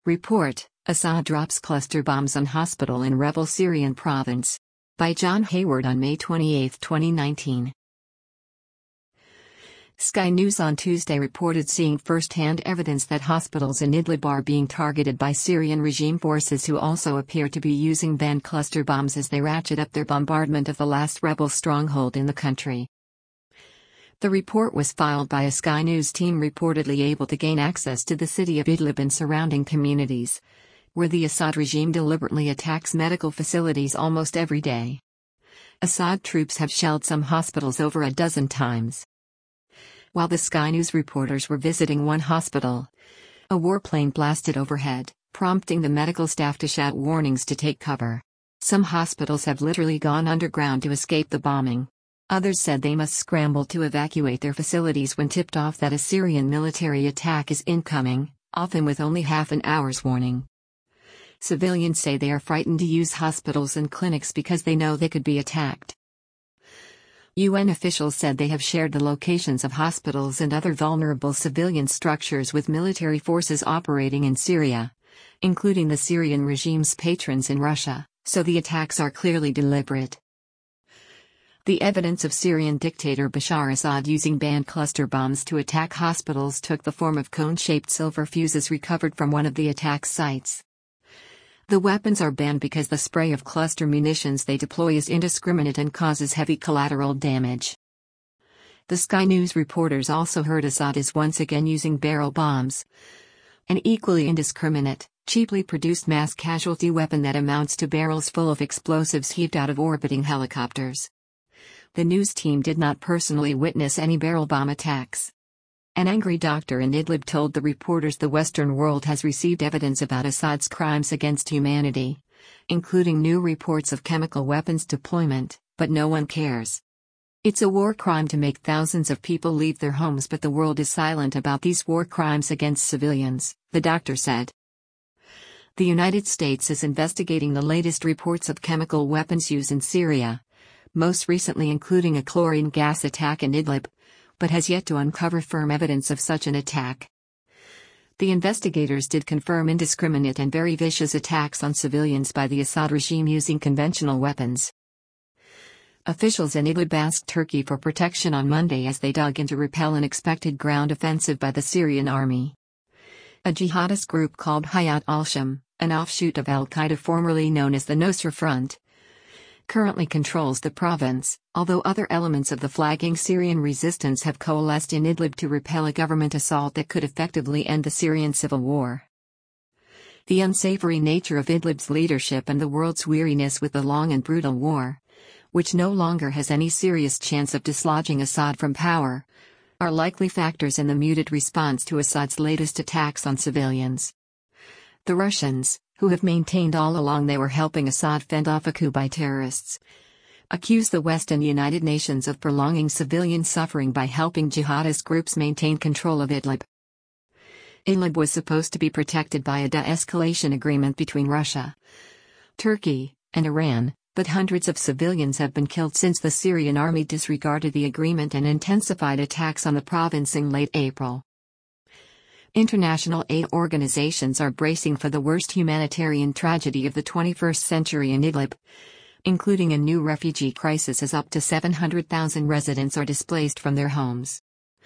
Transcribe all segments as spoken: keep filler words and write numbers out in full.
Report: Assad drops cluster bombs on hospital in rebel Syrian province. By John Hayward on May twenty-eighth, twenty nineteen. Sky News on Tuesday reported seeing first-hand evidence that hospitals in Idlib are being targeted by Syrian regime forces who also appear to be using banned cluster bombs as they ratchet up their bombardment of the last rebel stronghold in the country. The report was filed by a Sky News team reportedly able to gain access to the city of Idlib and surrounding communities, where the Assad regime deliberately attacks medical facilities almost every day. Assad troops have shelled some hospitals over a dozen times. While the Sky News reporters were visiting one hospital, a warplane blasted overhead, prompting the medical staff to shout warnings to take cover. Some hospitals have literally gone underground to escape the bombing. Others said they must scramble to evacuate their facilities when tipped off that a Syrian military attack is incoming, often with only half an hour's warning. Civilians say they are frightened to use hospitals and clinics because they know they could be attacked. U N officials said they have shared the locations of hospitals and other vulnerable civilian structures with military forces operating in Syria, including the Syrian regime's patrons in Russia, so the attacks are clearly deliberate. The evidence of Syrian dictator Bashar Assad using banned cluster bombs to attack hospitals took the form of cone-shaped silver fuses recovered from one of the attack sites. The weapons are banned because the spray of cluster munitions they deploy is indiscriminate and causes heavy collateral damage. The Sky News reporters also heard Assad is once again using barrel bombs, an equally indiscriminate, cheaply produced mass casualty weapon that amounts to barrels full of explosives heaved out of orbiting helicopters. The news team did not personally witness any barrel bomb attacks. An angry doctor in Idlib told the reporters the Western world has received evidence about Assad's crimes against humanity, including new reports of chemical weapons deployment, but no one cares. It's a war crime to make thousands of people leave their homes, but the world is silent about these war crimes against civilians, the doctor said. The United States is investigating the latest reports of chemical weapons use in Syria, most recently including a chlorine gas attack in Idlib, but has yet to uncover firm evidence of such an attack. The investigators did confirm indiscriminate and very vicious attacks on civilians by the Assad regime using conventional weapons. Officials in Idlib asked Turkey for protection on Monday as they dug in to repel an expected ground offensive by the Syrian army. A jihadist group called Hayat al-Sham, an offshoot of al-Qaeda formerly known as the Nusra Front, currently controls the province, although other elements of the flagging Syrian resistance have coalesced in Idlib to repel a government assault that could effectively end the Syrian civil war. The unsavory nature of Idlib's leadership and the world's weariness with the long and brutal war, which no longer has any serious chance of dislodging Assad from power, are likely factors in the muted response to Assad's latest attacks on civilians. The Russians, who have maintained all along they were helping Assad fend off a coup by terrorists, accuse the West and United Nations of prolonging civilian suffering by helping jihadist groups maintain control of Idlib. Idlib was supposed to be protected by a de-escalation agreement between Russia, Turkey, and Iran, but hundreds of civilians have been killed since the Syrian army disregarded the agreement and intensified attacks on the province in late April. International aid organizations are bracing for the worst humanitarian tragedy of the twenty-first century in Idlib, including a new refugee crisis as up to seven hundred thousand residents are displaced from their homes.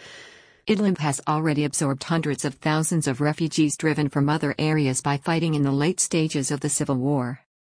Idlib has already absorbed hundreds of thousands of refugees driven from other areas by fighting in the late stages of the civil war.